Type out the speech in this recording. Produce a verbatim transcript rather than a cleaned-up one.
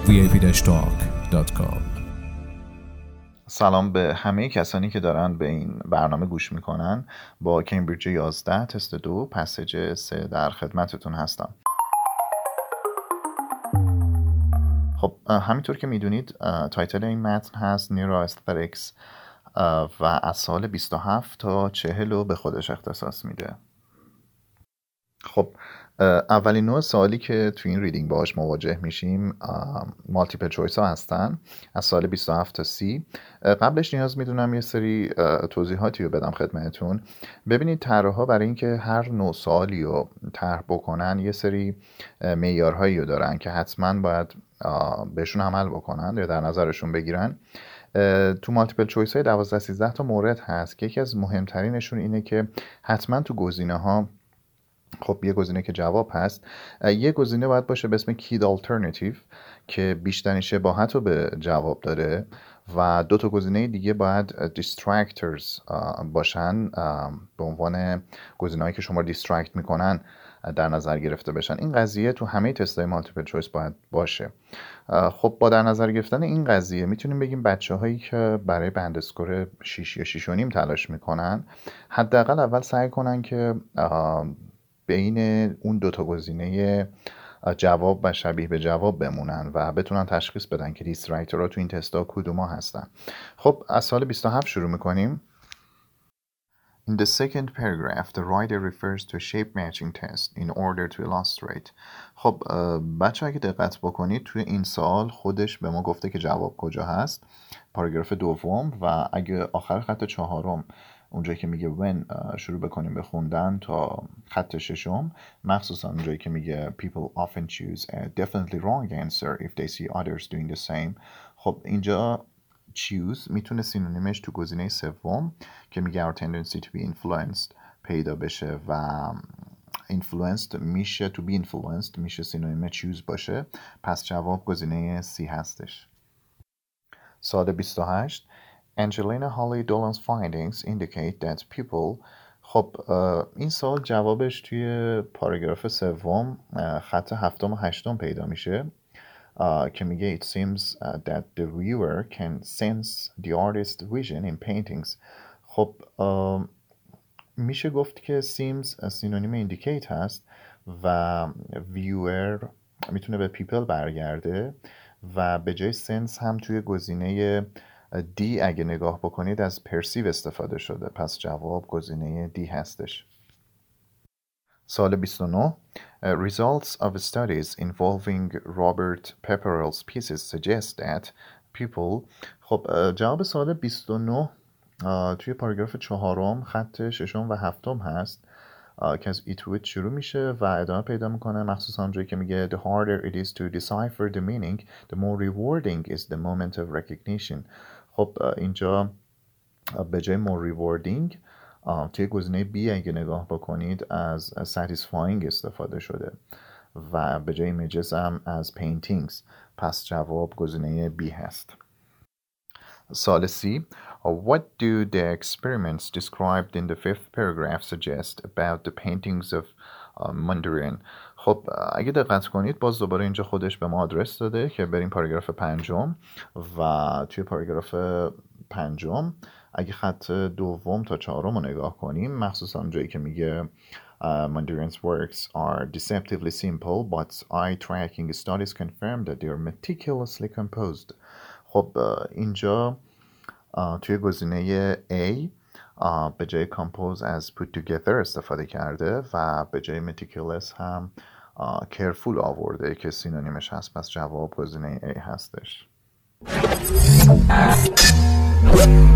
وی ای پی talk دات کام. سلام به همه کسانی که دارن به این برنامه گوش میکنن. با کمبریج یازده تست دو پسیج سه در خدمتتون هستم. خب همینطور که میدونید تایتل این متن هست نیوروآسترکس و از سال بیست و هفت تا چهل رو به خودش اختصاص میده. خب اولین نوع سوالی که تو این ریدینگ باهاش مواجه میشیم مالتیپل چویس ها هستن از سال بیست و هفت تا سی. قبلش نیاز میدونم یه سری توضیحاتی رو بدم خدمتتون. ببینید طرح‌ها برای اینکه هر نوع سوالی رو طرح بکنن یه سری معیارهایی رو دارن که حتما باید بهشون عمل بکنن یا در نظرشون بگیرن. تو مالتیپل چویس های دوازده سیزده تا مورد هست که یکی از مهمترینشون اینه که حتما تو گزینه ها خب یه گزینه که جواب هست، یه گزینه باید باشه به اسم کید آلترناتیو که بیشترین شباهت رو به جواب داره و دو تا گزینه دیگه باید دیسترکترز باشن، به عنوان گزینه‌هایی که شما دیسترکت میکنن در نظر گرفته بشن. این قضیه تو همه تست‌های مالتیپل چویس باید باشه. خب با در نظر گرفتن این قضیه میتونیم بگیم بچه‌هایی که برای بند اسکور شش یا شش و نیم تلاش میکنن حداقل اول سعی کنن که بین اون دوتا گزینه جواب و شبیه به جواب بمونن و بتونن تشخیص بدن که دیسترکتورها تو این تستا کدوما هستن. خب از سال بیست و هفت شروع میکنیم. In the second paragraph, the writer refers to a shape matching test in order to illustrate. خب بچه اگه دقت بکنید توی این سال خودش به ما گفته که جواب کجا هست، پاراگراف دوم، و اگه آخر خط چهارم اونجایی که میگه when شروع بکنیم به خوندن تا خط ششم، مخصوصا اونجایی که میگه people often choose a definitely wrong answer if they see others doing the same. خب اینجا choose میتونه سینونیمش تو گزینه سوم که میگه our tendency to be influenced پیدا بشه و influenced میشه to be influenced میشه سینونیم choose باشه، پس جواب گزینه سی هستش. سال بیست و هشت Angelina Holly Dolan's findings indicate that people. خب این سال جوابش توی پاراگراف سوم خط هفتم و هشتم پیدا میشه که میگه it seems that the viewer can sense the artist's vision in paintings. خب میشه گفت که seems سینونیم indicate هست و viewer میتونه به people برگرده و به جای sense هم توی گزینه دی اگه نگاه بکنید از perceive استفاده شده، پس جواب گزینه دی هستش. سال بیست و نه Results of studies involving Robert Pepperell's pieces suggest that people. خب جواب سال بیست و نه توی پاراگراف چهارم خط ششم و هفتم هست که از it with شروع میشه و ادامه پیدا میکنه، مخصوصا اونجایی که میگه the harder it is to decipher the meaning the more rewarding is the moment of recognition. خب اینجا به جای more rewarding توی گزینه B اگه نگاه بکنید از satisfying استفاده شده و به جای images هم از paintings، پس جواب گزینه B هست. سال C What do the experiments described in the fifth paragraph suggest about the paintings of uh, Mondrian? خب اگه دقت کنید باز دوباره اینجا خودش به ما آدرس داده که بریم پاراگراف پنجم و توی پاراگراف پنجم اگه خط دوم تا چهارم رو نگاه کنیم، مخصوصا اونجایی که میگه uh, Mondrian's works are deceptively simple but eye tracking studies confirm that they are meticulously composed. خب اینجا توی گزینه A به جای compose از put together استفاده کرده و به جای meticulous هم careful آورده که سینونیمش هست، پس جواب گزینه A هستش.